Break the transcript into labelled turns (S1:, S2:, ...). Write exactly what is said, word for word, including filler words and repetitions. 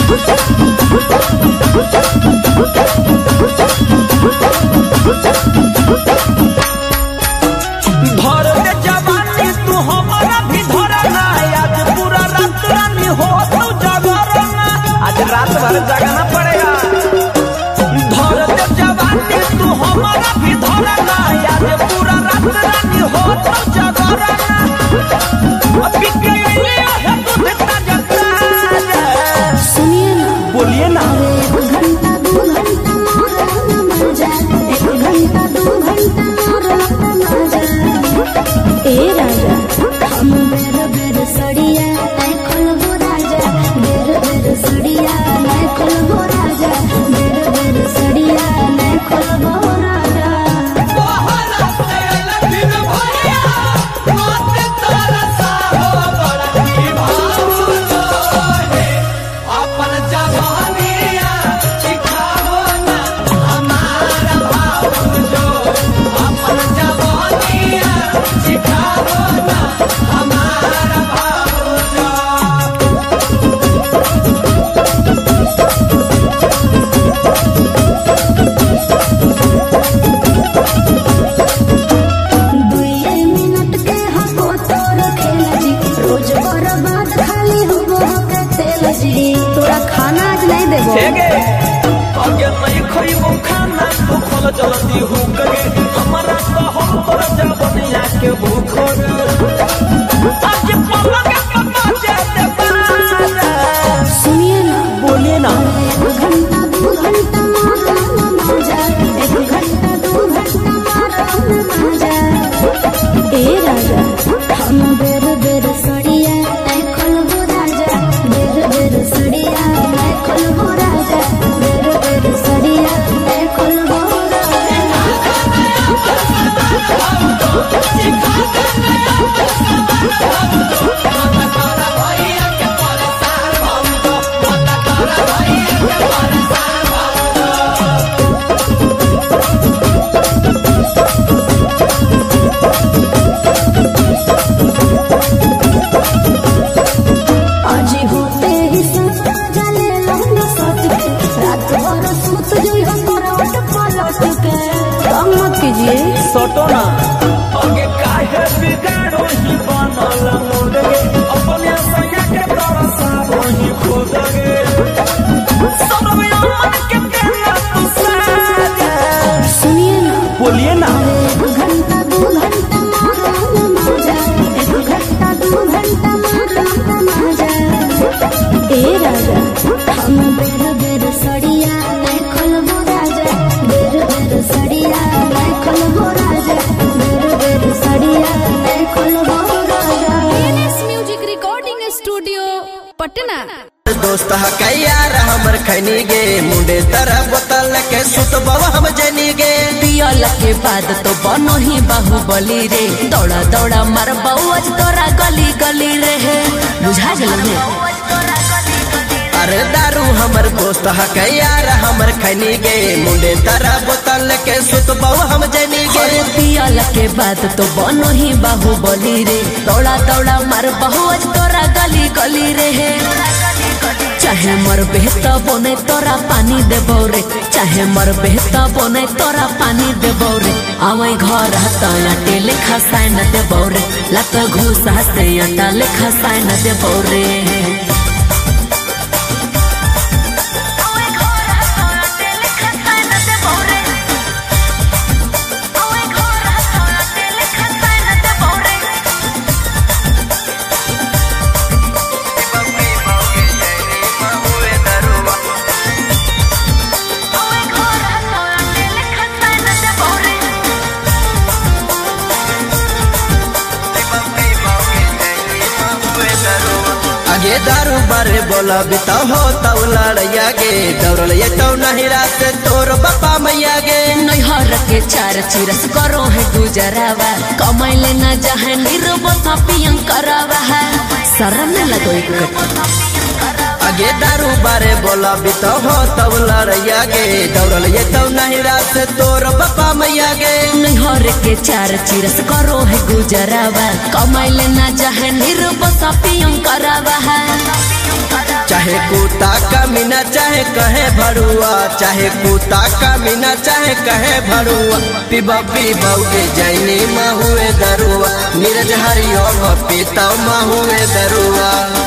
S1: रात भर जगाना पड़ेगा। धर दे जवानी तू हमारा भी धरना, आज पूरा रात रानी हो तो जगरना। अभी के लिए है तू इतना जगना।
S2: सुनिए ना,
S1: बोलिए ना।
S2: एक घंटा दो घंटा मारो ना मजा, एक घंटा दो घंटा मारो ना मजा। ए राजा हम बेर बेर सड़िया नहीं खोलबो राजा, बेर बेर सड़िया नहीं खोलबो राजा, बेर बेर सड़िया नहीं खोलबो राजा।
S1: बहरा से लखन भैया मत तरसा हो बड़की भावो है, अपन जवानिया सिखाओ ना हमारा भावो, अपन जवानिया सिखाओ ना हमारा भावो।
S2: दुए मिनट के हको तोर खेल जी, रोज बर्बाद खाली होबो के तेल जी। तोरा खाना आज नहीं देबो।
S1: हेगे आगे नहीं खइबो खाना तो खोल जल्दी हो कगे, हमारा तो हम तोरा जवानिया के भूख रे। आज पलक पता जाते बारा।
S2: सुनिए ना,
S1: बोलिए ना।
S2: एक घंटा दो घंटा मारो ना मजा, एक घंटा दो घंटा मारो ना मजा। ए राजा हम बेर बेर सड़िया नहीं खोलबो राजा, बेर बेर सड़िया नहीं खोलबो राजा, बेर बेर सड़िया नहीं खोलबो राजा। आज होते ही सब जले लहंगा सट के, रात भर सूत जइहो करवट पलट के। कम मत कीजिए।
S1: सटो ना आगे काहे बिगाड़ो ही बनल मुंडे, अपने सैया के तरसा वही खुद गे। सरमिया मन के तेरा तू साजा।
S2: सुनिए ना,
S1: बोलिए ना।
S2: एक घंटा दो घंटा मारो ना मजा, एक घंटा दो घंटा मारो ना मजा। ए राजा हम बेर बेर सड़िया नहीं खोलबो राजा, बेर बेर सड़िया नहीं खोलबो राजा, बेर बेर सड़िया नहीं खोलबो राजा।
S3: Music recording studio Patna.
S4: दोस्त है यार हमर खैनी गे, मुंडे तरह बोतल के सुतबो हम जनी गे।
S5: पियल के बाद तो बनो ही बाहुबली रे, दौड़ा दौड़ा मार आज तोरा गली गली रे। बुझा गल
S4: अरे दारू हमर दोस्त है यार हमर खैनी गे, मुंडे तरह बोतल के सुतबो हम जनी गे।
S5: पियल के बाद तो बनो ही बाहुबली रे, दौड़ा दौड़ा मार आज तोरा गली गली रे। चाहे मर बेहता बने तोरा पानी देबो रे, चाहे मर बेहता बने तोरा पानी देबो रे। आवे घर हता आटे लेखा साइन देबो रे, लत घूस हसे आटा लेखा साइन देबो रे।
S4: आगे दारू बारे बोला बिता हो तब लड़िया गे, दौड़ल ये तो नहीं रात तोर बापा मैया गे।
S5: नैहर के चार चिरस करो है गुजरावा, कमाई लेना जहाँ निरबो था पियन करावा है। शर्म न लगो एक
S4: आगे दारू बारे बोला बिता हो तब लड़िया गे, दौड़ल ये तो नहीं रात तोर बापा मैया गे।
S5: नैहर के चार चिरस करो है गुजरावा, कमाई लेना जहाँ निरबो था पियन करावा है।
S4: चाहे कुत्ता कमीना चाहे कहे भरुआ, चाहे कुत्ता कमीना चाहे कहे भरुआ, पीबा पीबा के जैनी महुए दरुआ, नीरज हरिओम पीता महुए दरुआ।